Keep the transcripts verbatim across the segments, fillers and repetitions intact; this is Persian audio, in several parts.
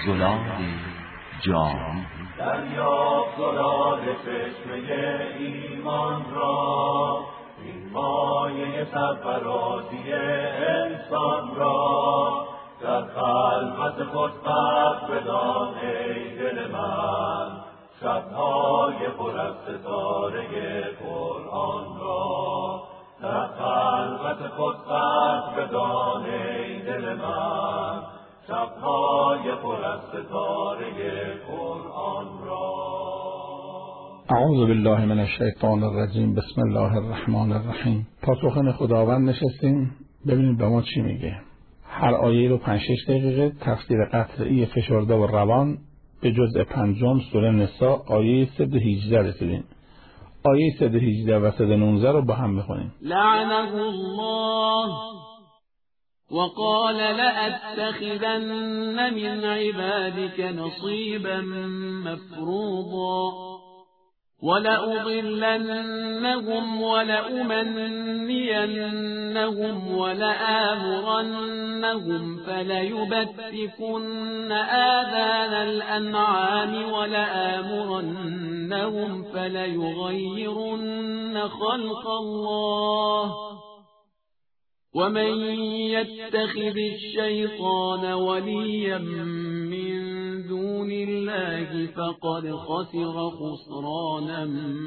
گلاب جانی. دریاب گلاب چشمه ایمان را، این مایه سرفرازی انسان را، در خلوت خود قدر بدان ای دل من، شب‌های پر از ستاره قرآن را. در خلوت خود قدر بدان ای دل من، شب‌های پر از ستاره قرآن را. اعوذ بالله من الشیطان الرجیم. بسم الله الرحمن الرحیم. پاسخن خداوند نشستیم ببینید به ما چی میگه. هر آیه رو پنج شش دقیقه تفسیر قطعی فشرده و روان به جزء پنجم سوره نساء آیه صد و هجده رسیدیم. آیه صد و هجده و صد و نوزده رو با هم بخونیم. لعنه الله وقال لأتخذن من عبادك نصيبا مفروضا ولأضلنهم ولأمنينهم ولآمرنهم فليبتكن آذان الأنعام ولآمرنهم فليغيرن خلق الله ومن يتخذ الشيطان وليا من دون الله فقد خسر خسرانا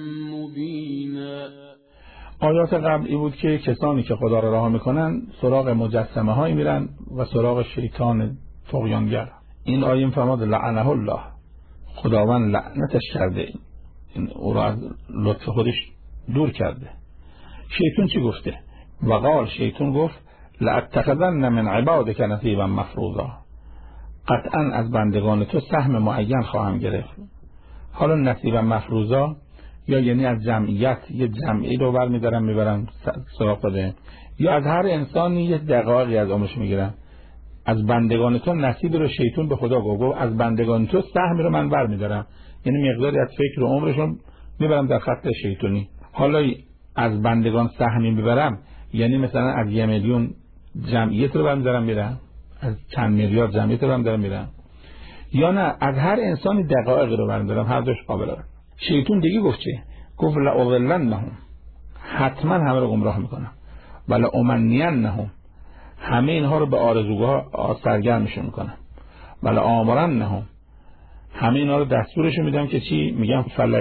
مبینا. آیات قبلی بود که کسانی که خدا را رها میکنن سراغ مجسمه هایی میرن و سراغ شیطان طغیانگر. این آیه فرمود لعنه الله، خداوند لعنتش کرده، این او را از لطف خودش دور کرده. شیطان چی گفته؟ وقال، شیطان گفت لأتخذن من عبادك نصیبا مفروضا، قطعا از بندگان تو سهم معین خواهم گرفت. حالا نصیبا مفروضا یا یعنی از جمعیت یه جمعی رو برمیدارم میبرم سراغ خودم، یا از هر انسانی یه دقایقی از عمرش میگیرم. از بندگان تو نصیب رو شیطان به خدا گفت، از بندگان تو سهمی رو من برمیدارم، یعنی مقداری از فکر و عمرشون میبرم در خط شیطانی. حالا از بندگان سهمی میبرم یعنی مثلا از یه میلیون جمعیت رو برمیدارم میرم، از چند میلیارد جمعیت رو برمیدارم میرم، یا نه از هر انسانی دقایق رو برمیدارم. هر دوش قابله. شیطان دیگه گفت چه؟ گفت لأضلنهم، حتما همه رو گمراه میکنم، ولا امنینهم، همه اینها رو به آرزوها سرگرمشون میکنم، ولا آمرنهم، همه اینها رو دستورشون میدم که چی؟ میگم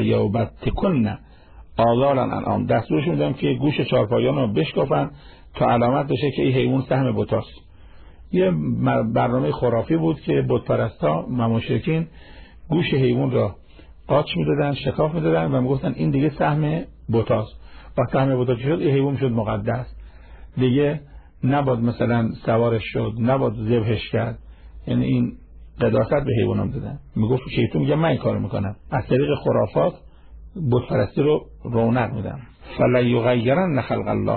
فلیبتکن آذان الانعام، دستورشون میدم که گوش چارپایان رو بشکافن تا علامت بشه که این حیوان سهم بتاست. یه برنامه خرافی بود که بت پرستا و مشرکین گوش حیوان را قاچ میدادن، شکاف میدادن و میگفتن این دیگه سهم بتاست. و سهم بتا شد این حیوان شد مقدس، دیگه نباید مثلا سوارش شد، نباید ذبحش کرد. یعنی این قداست به حیوانام دادن. میگفت شیطان میگه من این کارو میکنم، از طریق خرافات بت پرستی رو رونق میدم. فلیغیرن خلق الله،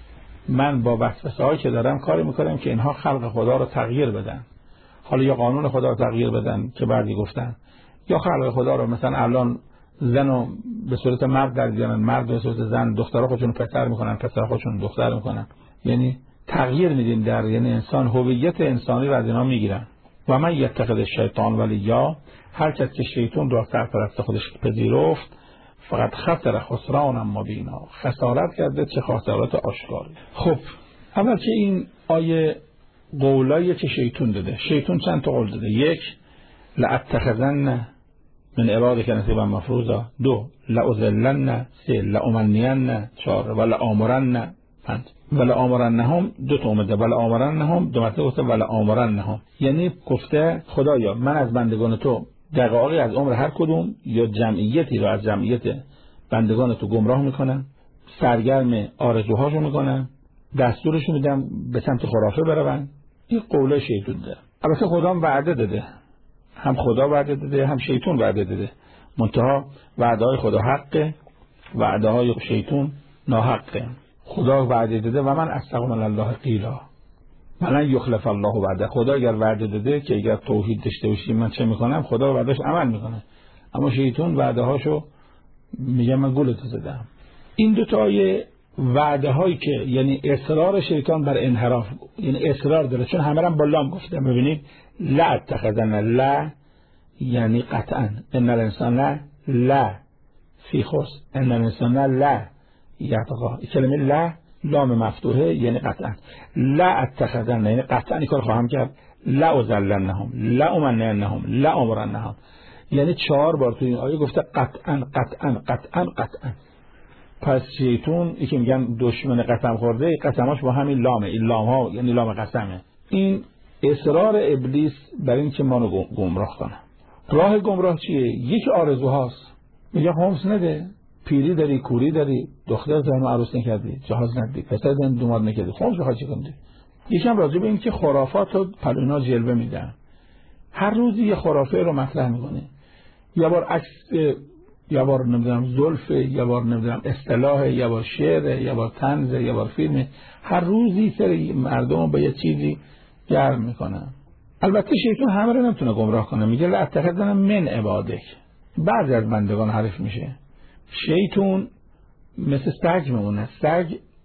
من با وسوسه هایی که دارم کاری میکنم که اینها خلق خدا رو تغییر بدن. حالا یا قانون خدا رو تغییر بدن که بعدی گفتن، یا خلق خدا رو مثلا الان زن رو به صورت مرد در بیارن، مرد به صورت زن، دخترها خودشون پسر میکنن، پسر خودشون دختر میکنن. یعنی تغییر میدین در، یعنی انسان هویت انسانی رو از اینا میگیرن. و من یتخذ الشیطان ولیا، هر کس که شیطان رو سرپرست خودش پذیرفت فقط خسر خسرانا مبینا، خسارت کرده، چه خسارت آشکاری. خب اول که این آیه قولایی که شیطان داده، شیطان چند تا قول داده؟ یک، لأتخذن من عبادک نصیبا مفروضا، دو، لأضلن، سه، لأمنین، چهار، و لآمرن، پنج. و لآمرنهم دو تا اومده، و لآمرنهم دو مرتبه گفته و لآمرنهم، یعنی گفته خدایا من از بندگان تو دقایقی از عمر هر کدوم یا جمعیتی رو از جمعیت بندگان تو گمراه میکنن، سرگرم آرزوهاشو میکنن، دستورشو میدم به سمت خرافه برون. این قوله شیطان ده. البته خدا هم وعده داده، هم خدا وعده داده هم شیطان وعده داده، منتها وعده های خدا حقه، وعده های شیطان ناحقه. خدا وعده داده و من استغفر الله قیلا من یخلف الله وعده. خدا اگر وعده داده که اگر توحید داشته باشیم من چه میکنم، خدا وعدهش عمل میکنه، اما شیطان وعده هاشو میگه من گولت زدم. این دو تا آیه وعده هایی که یعنی اصرار شیطان بر انحراف، یعنی اصرار داره، چون همه هم با لام گفتم. ببینید لا اتخذن، لا یعنی قطعا، ان الانسان لا فی خسر، ان الانسان لا یطغى. کلمه لا لام مفتوحه یعنی قطعا. لا اتخذن یعنی قطعا این کار خواهم کرد. لا ازلنهم، لا امنعنهم، لا امرنهم. یعنی چهار بار تو این آیه گفته قطعا قطعا قطعا قطعا. پس شیطون یکی میگن دشمن قسم خورده، قسماش با همین لامه، این لام ها یعنی لام قسمه. این اصرار ابلیس بر این که ما رو گمراه کنه. راه گمراه چیه؟ یک آرزوهاست. میگه خمس نده، پیری داری، کوری داری، دختر زن عروس نکردی، جهاز ندی، پسر زن دوماد نکردی، خمس بخواد چی کنی؟ یکم راجع به این که خرافات رو پلوینا جلوه میدن. هر روزی یه خرافه رو مطرح میکنه. یه بار عکس، یه بار نمیدونم زلفه، یه بار نمیدونم اصطلاح، یه بار شعر، یه بار طنز، یه بار فیلم. هر روزی سر مردم به یه چیزی گرم میکنن. البته شیطان همه رو نمیتونه گمراه کنه. میگه لا اتخذن من عبادک، بعضی از بندگان حریف میشه. شیطان مثل سگ میمونه. سگ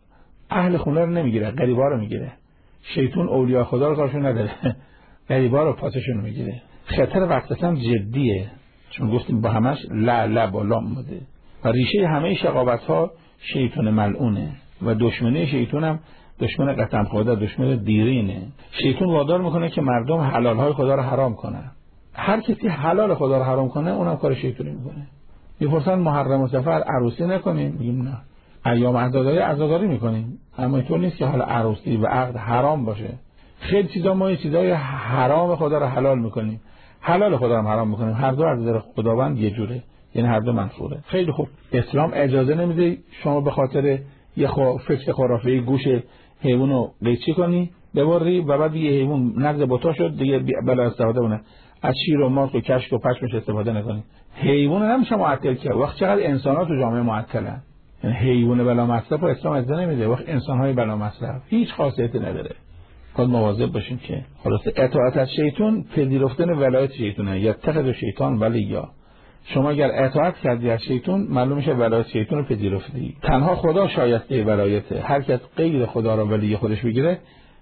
اهل خونه رو نمیگیره، غریبا رو میگیره. شیطان اولیاء خدا رو کارشون نداره، غریبا رو پاسشون میگیره. خطر وقت هم جدیه، چون گفتیم با همش لا لا با لام بوده و ریشه همه شقاوت ها شیطان ملعونه و دشمنی شیطان هم دشمن قسم خورده، دشمن دیرینه. شیطان وادار میکنه که مردم حلال های خدا رو حرام کنن. هر کسی حلال خدا رو حرام کنه اونم کار شیطانی میکنه. میپرسن محرم و سفر عروسی نکنیم؟ میگیم نه. ایام عزاداری عزاداری میکنیم، اما اینطور نیست که حالا عروسی و عقد حرام باشه. خیلی چیزا ما چیزای حرام خدا رو حلال میکنیم، حلال خدا رو حرام میکنیم. هر دو از نظر خداوند یه جوره، یعنی هر دو منفوره. خیلی خوب. اسلام اجازه نمیده شما به خاطر یه خو... فکر خرافه‌ای گوش حیوان رو قیچی کنی ببری و بعد یه حیوان نقض بوتا شد دیگه بلا استفاده کنه. از شیر و ماست و کشک و پشمش استفاده نکنی. حیوان نمیشه معطل کرد. وقت چقدر انسانات تو جامعه معطلن. یعنی حیوان بلا مصرف رو اسلام اجازه نمیده. وقت انسان‌های بلا مصرف هیچ خاصیتی نداره. باید مواظب باشیم که خلاص اطاعت از شیطان پذیرفتن ولایت شیطانه. یتخذ شیطان ولیا. شما اگر اطاعت کردی از شیطان معلوم میشه ولایت شیطان رو پذیرفتی. تنها خدا شایسته ولایته. هر کس غیر خدا رو ولی خودش بگیره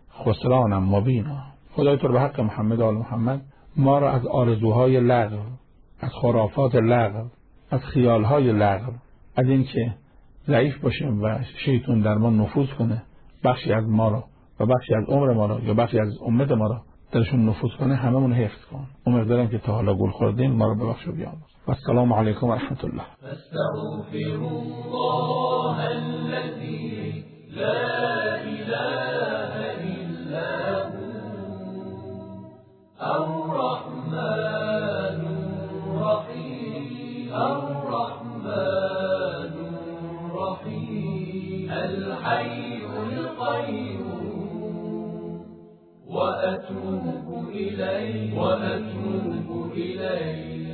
خسرانم مبینا. خدای تو به حق محمد و آل محمد ما را از آرزوهای لغو، از خرافات لغو، از خیالهای لغو، از این که ضعیف باشیم و شیطان در ما نفوذ کنه، بخشی از ما رو و بخشی از عمر ما رو یا بخشی از امت ما رو درشون نفوذ کنه، هممون حفظ کن. عمر دارم که تا حالا گول خوردیم ما رو ببخش و بیامرز. و السلام علیکم و رحمت الله. استغفر الله الذی لا اله الا هو الرحمن الرحیم الرحمن الرحیم الحی القیوم وأتوب إليه وأتوب إليه